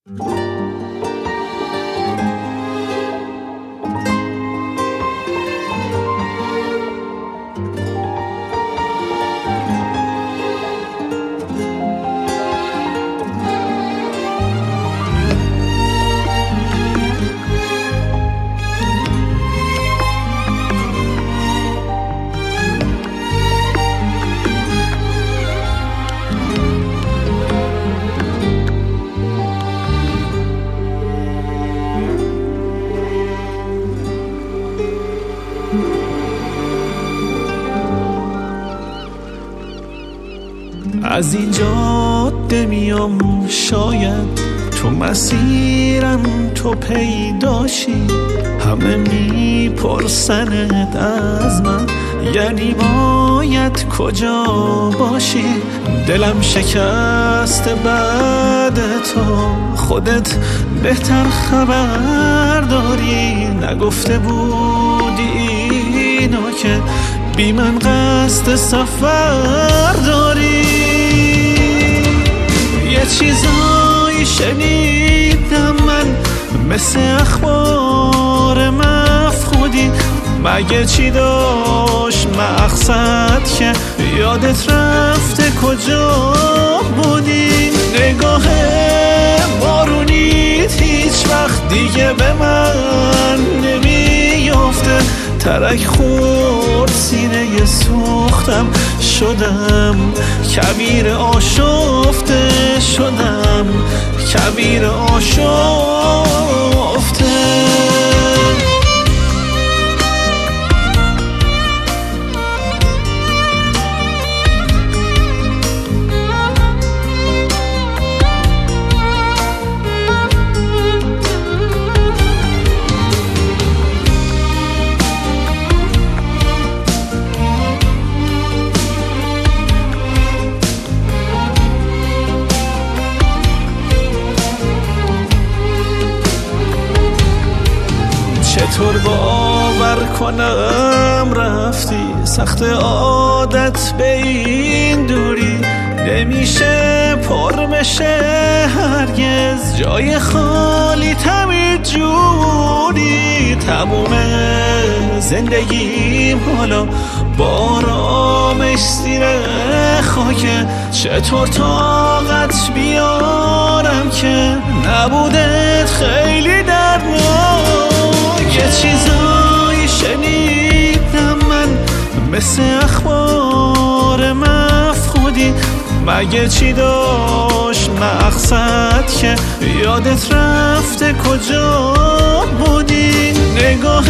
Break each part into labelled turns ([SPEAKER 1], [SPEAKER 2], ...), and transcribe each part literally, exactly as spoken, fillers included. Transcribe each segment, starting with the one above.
[SPEAKER 1] از این جاده میام شاید تو مسیرم تو پیداشی، همه میپرسند از من یعنی باید کجا باشی. دلم شکسته بعد تو، خودت بهتر خبر داری. نگفته بودی اینو که بی من قصد سفر داری. یه چیزایی شنیدم من مثل اخبار مفقودی، مگه چی داشت مقصد که یادت رفته کجا بودی؟ نگاه بارونیت هیچ وقت دیگه به من نمیافته، ترک خورد سینه سوختم، شدم کبیر آشفته، شدم کبیر آشفته. چطور باور کنم رفتی، سخت عادت به این دوری، نمیشه پر بشه هرگز جای خالی تمید جوری. تموم زندگیم حالا بارامش زیر خاکه، چطور طاقت بیارم که نبودت خیلی دردناک. یه چیزایی شنیدم من مثل اخبار مفقودی، مگه چی داشت مقصد که یادت رفته کجا بودی؟ نگاه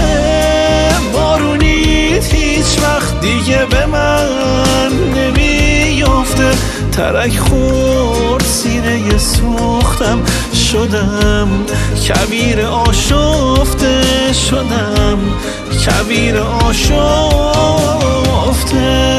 [SPEAKER 1] بارونیت هیچ وقت دیگه به من نمیافته، ترک خورد سینه سوختم، شدم کبیر آشفته، شدم کبیر آشفته.